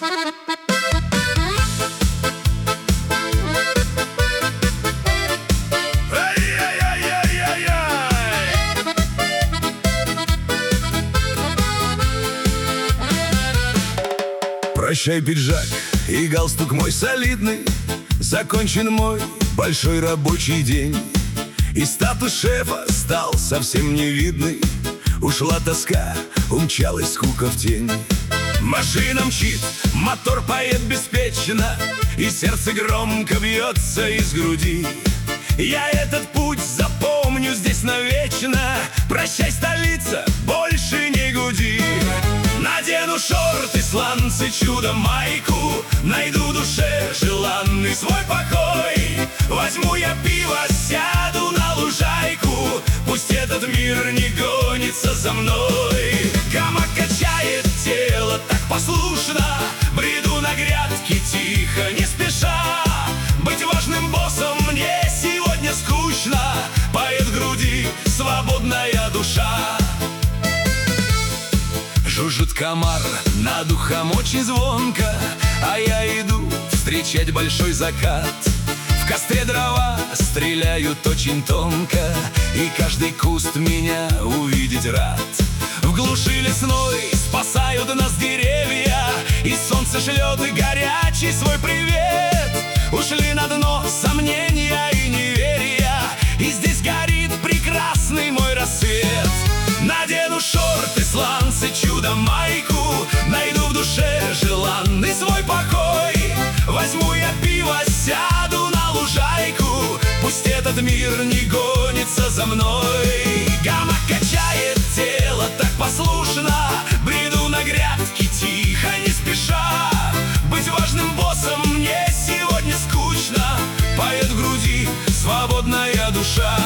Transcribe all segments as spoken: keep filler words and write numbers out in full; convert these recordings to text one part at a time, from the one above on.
Прощай, пиджак и галстук мой солидный, закончен мой большой рабочий день, и статус шефа стал совсем невидный. Ушла тоска, умчалась скука в тень. Машина мчит, мотор поет беспечно, и сердце громко бьется из груди. Я этот путь запомню здесь навечно. Прощай, столица, больше не гуди. Надену шорты, сланцы, чудо-майку, найду в душе желанный свой покой. Возьму я пиво, сяду на лужайку, пусть этот мир не гонится за мной. Гамак качает тело так послушно, бреду на грядке тихо, не спеша. Быть важным боссом мне сегодня скучно, поет в груди свободная душа. Жужжит комар над ухом очень звонко, а я иду встречать большой закат. В костре дрова стреляют очень тонко, и каждый куст меня увидеть рад. В глуши лесной спасают нас деревья, и солнце шлет горячий свой привет. Ушли на дно сомнения и неверия, и здесь горит прекрасный мой рассвет. Надену шорты, сланцы, чудо-майку, найду в душе желанный свой покой. Возьму я пиво, сяду на лужайку, пусть этот мир не гонится за мной. Гамак качает тело так послушно, бреду на грядке тихо, не спеша. Быть важным боссом мне сегодня скучно, поет в груди свободная душа.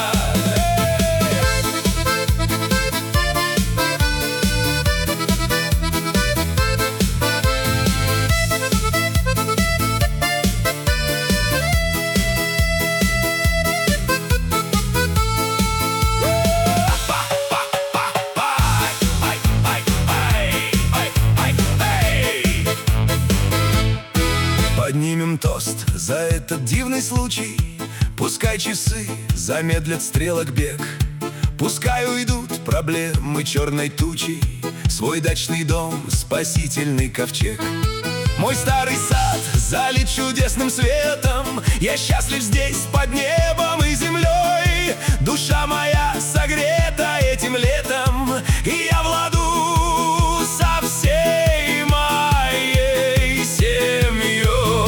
Поднимем тост за этот дивный случай, пускай часы замедлят стрелок бег, пускай уйдут проблемы черной тучей, свой дачный дом спасительный ковчег. Мой старый сад залит чудесным светом, я счастлив здесь под небом и землей. Душа моя согрета этим летом, и я в ладу со всей моей семьей.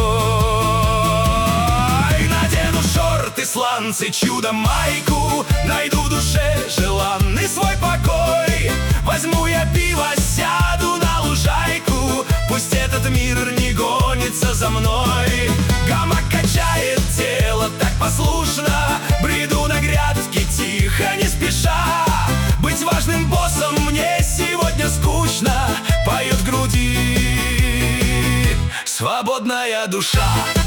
Надену шорты, сланцы, чудо-майку, найду в душе желанный свой покой. Возьму я пиво, сяду на лужайку, пусть этот мир не гонится за мной. Гамак качает тело так послушно, бреду на грядке тихо, не спеша. Быть важным боссом мне сегодня скучно, поет в груди свободная душа.